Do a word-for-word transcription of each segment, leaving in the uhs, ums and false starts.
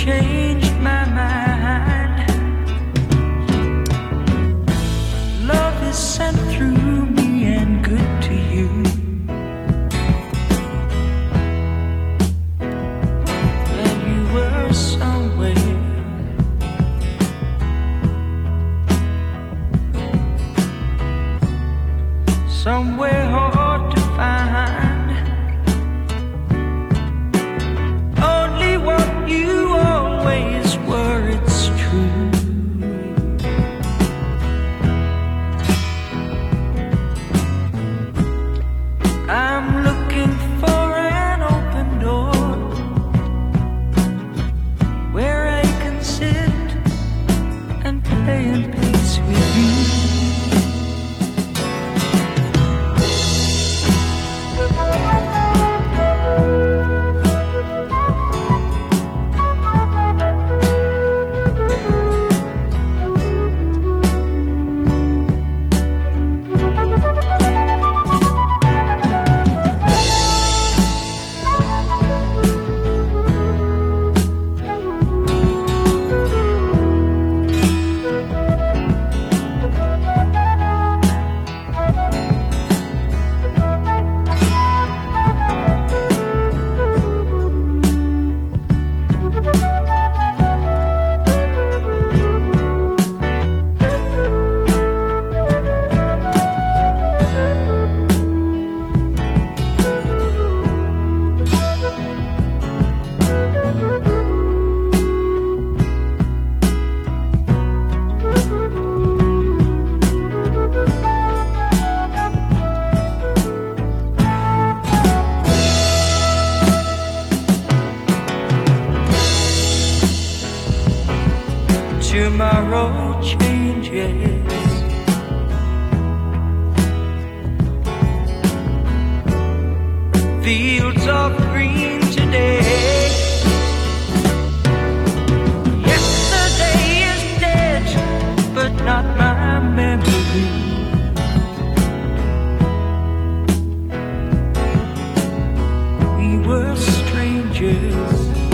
changed my mind. Love is sent through me and good to you. And you were somewhere, somewhere hard to find. Only what you always were, it's true. I'm looking for an open door where I can sit and play in peace with you. Tomorrow changes. Fields of green today. Yesterday is dead, but not my memory. We were strangers,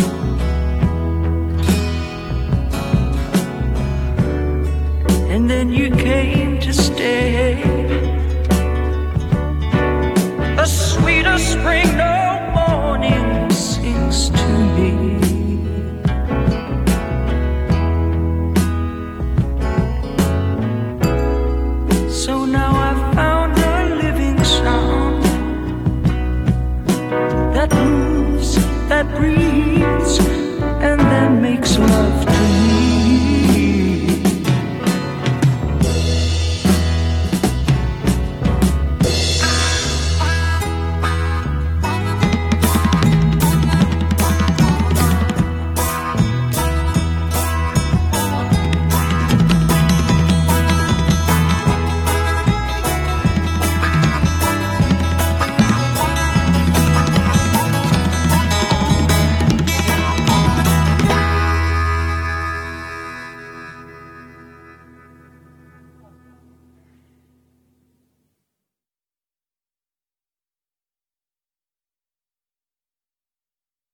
and then you came to stay. A sweeter spring